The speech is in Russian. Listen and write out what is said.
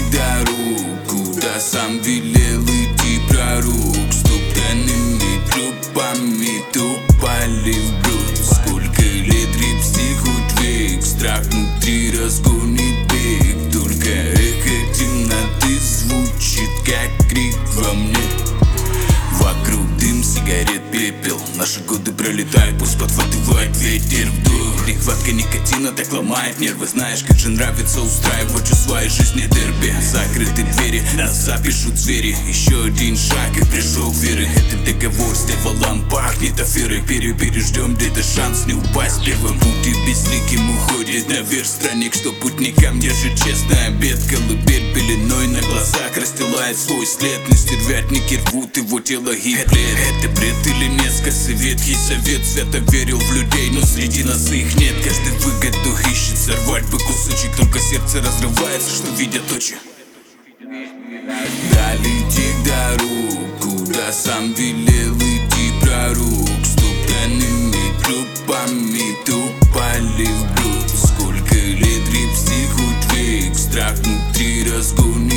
дорог, куда сам велел идти пророк. Стоптанными тропами топали в бруд. Сколько лет репсти хоть век, страх внутри разгонит бег. Только эхо темноты звучит, как крик во мне. Вокруг дым, сигарет, пепел. Наши годы пролетают, пусть подхватывает ветер вдох. Нехватка никотина так ломает нервы. Знаешь, как же нравится устраивать в своей жизни дерби. Закрыты двери, нас запишут звери. Еще один шаг и пришел веры. Этот договор с дьяволом пахнет аферой. Переждем где-то шанс не упасть первым. Пути безликим уходит наверх странник, что путникам держит честный обед. Колыбель пеленой на глазах расстилает свой след. Но стервятники рвут его тело гиблет. Это бред или несколько ветхий совет. Свято верил в людей, но среди нас их нет. Каждый выгоду ищет сорвать бы кусочек. Только сердце разрывается, что видят очи. Долети дорог, куда сам велел идти пророк. Стоптанными тропами топали в бруд. Сколько лет репсти хоть век, страх внутри разгонит